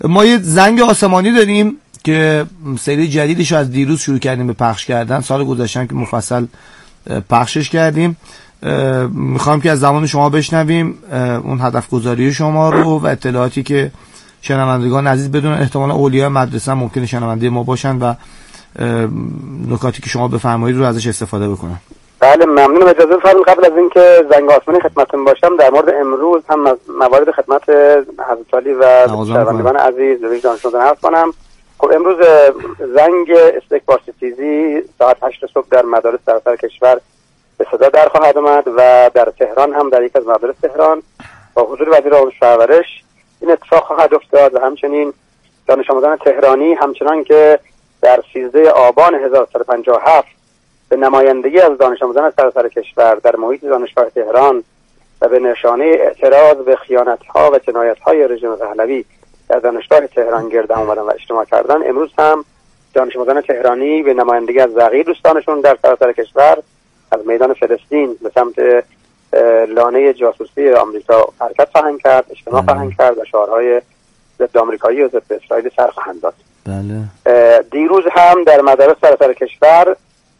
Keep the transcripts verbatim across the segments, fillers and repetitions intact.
ما یه زنگ آسمانی داریم که سری جدیدش از دیروز شروع کردیم به پخش کردن. سال گذشته که مفصل پخشش کردیم. میخوام که از زمان شما بشنویم اون هدف گذاری شما رو و اطلاعاتی که شنوندگان عزیز بدونن. احتمالا اولیاء مدرسه ممکنه شنونده ما باشن و نکاتی که شما بفرمایید رو ازش استفاده بکنن. بله ممنونم. اجازه بفرمایید قبل از اینکه زنگ آسمانی خدمتتون باشم در مورد امروز هم از موارد خدمت حضرت علی و شنوندگان عزیز و دانشجویان عرض کنم. خب امروز زنگ استکبار ستیزی ساعت هشت صبح در مدارس در سر کشور به صدا در خواهد آمد و در تهران هم در یک از مدارس تهران با حضور وزیر آموزش و پرورش این اتفاق خواهد افتاد و همچنین دانش آموزان تهرانی همچنان که در سیزده آبان هزار و سیصد و پنجاه و هفت به نمایندگی از دانش آموزان از سراسر کشور در محیط دانشگاه تهران و به نشانه اعتراض به خیانت‌ها و جنایت‌های رژیم پهلوی در دانشگاه تهران گرد هم اومدن و اجتماع کردن، امروز هم دانش آموزان تهرانی به نمایندگی از بقیه دوستانشون در سراسر کشور از میدان فلسطین به سمت لانه جاسوسی آمریکا حرکت خواهند کرد، اجتماع خواهند کرد و شعارهای ضد آمریکایی و ضد اسرائیل سر خواهند داد. بله. دیروز هم در مدارس سراسر کشور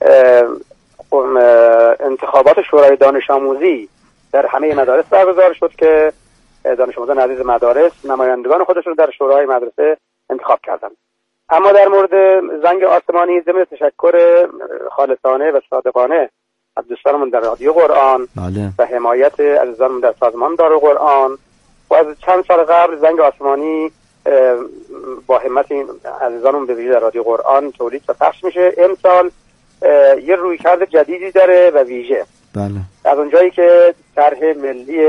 انتخابات شورای دانش آموزی در همه مدارس برگزار شد که دانش آموزان عزیز مدارس نمایندگان خودشون در شورای مدرسه انتخاب کردند. اما در مورد زنگ آسمانی ضمن تشکر خالصانه و صادقانه از دوستانمون در رادیو قرآن بله. و حمایت عزیزانمون در سازمان دارالقرآن و از چند سال قبل زنگ آسمانی با همت این عزیزانمون به ویژه در رادیو قرآن تولید و پخش میشه. امسال یه رویکرد جدیدی داره و ویژه. بله. از اونجایی که طرح ملی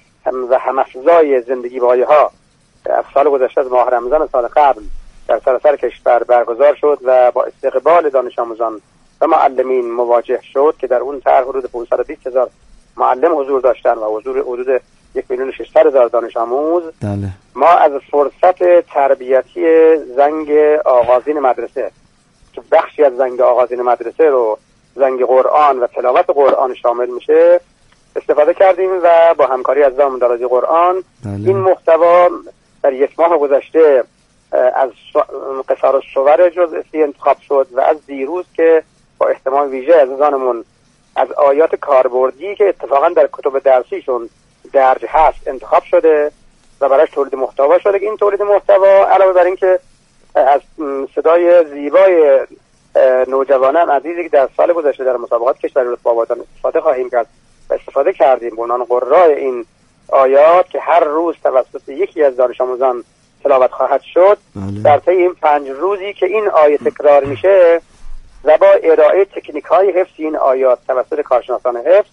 و هم‌افزای زندگی بایها از سال گذشته از ماه رمضان سال قبل در سراسر کشور برگزار شد و با استقبال دانش آموزان و معلمین مواجه شد که در اون طرح حدود پانصد و بیست هزار معلم حضور داشتن و حضور حدود یک میلیون و ششصد هزار دانش آموز. بله. ما از فرصت تربیتی زنگ آغازین مدرسه که بخشی از زنگ آغازین مدرسه رو زنگ قرآن و تلاوت قرآن شامل میشه استفاده کردیم و با همکاری از زمان در رادیو قرآن بله. این محتوا در یک ماه گذشته از قصار الصور جزئی انتخاب شد و از دیروز که با اهتمام ویژه از عزیزانمون از آیات کاربردی که اتفاقا در کتب درسیشون درج هست انتخاب شده و برایش تولید محتوا شده. این تولید محتوا علاوه بر این که از صدای زیبای نوجوانان عزیزی که در سال گذشته در مسابقات کشوری رتبه آوردن استفاده خواهیم کرد و استفاده کردیم به عنوان قرای این آیات که هر روز توسط یکی از دانش آموزان تلاوت خواهد شد. بله. در طی این پنج روزی که این آیه تکرار میشه و با ارائه تکنیک های حفظ این آیات توسط کارشناسان حفظ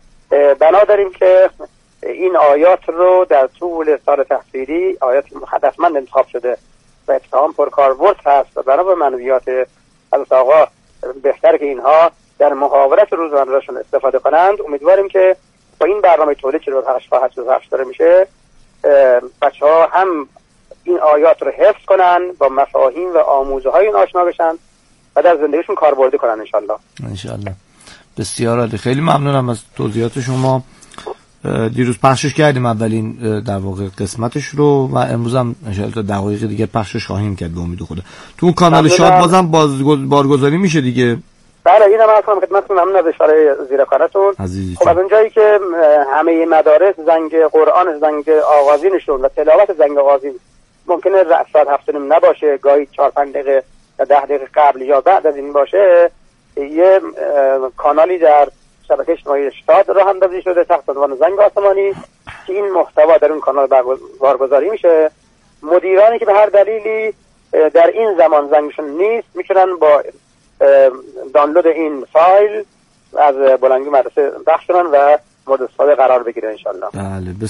بنا داریم که این آیات رو در طول سال تحصیلی آیات هدفمند انتخاب شده و اتفاقا پرکاربرد هست و بنا به منویات حضرت آقا بهتر که اینها در محاورت روزمرهشون استفاده کنند. امیدواریم که با این برنامه تولید که رو پخش خواهد شد پخش داره میشه بچه ها هم این آیات رو حفظ کنن، با مفاهیم و آموزه های این آشنا بشن و در زندگیشون کاربردی کنن انشالله. انشالله. بسیار عالی. خیلی ممنونم از توضیحات شما. دیروز پخشش کردیم اولین در واقع قسمتش رو و امروز هم انشالله تا دقایق دیگه پخشش خواهیم کرد به امید خدا. تو اون کانال شاد بازم باز بارگذاری میشه دیگه. بله اینم اصلا خدمتتون ممنون از اشاره زیر کارتون. خب از اونجایی که همه مدارس زنگ قرآن زنگ آغازینشون و تلاوت زنگ آغازین ممکنه ساعت هفت و نیم نباشه، گاهی چهار پنج دقیقه یا ده دقیقه قبل یا بعد از این باشه، یه کانالی در شبکه اجتماعی شاد راه اندازی شده تحت عنوان زنگ آسمانی که این محتوا در اون کانال بارگذاری میشه. مدیرانی که به هر دلیلی در این زمان زنگشون نیست میتونن با دانلود این فایل از بلندگی مدرسه بخش کنن و مورد استفاده قرار بگیره انشالله. بله.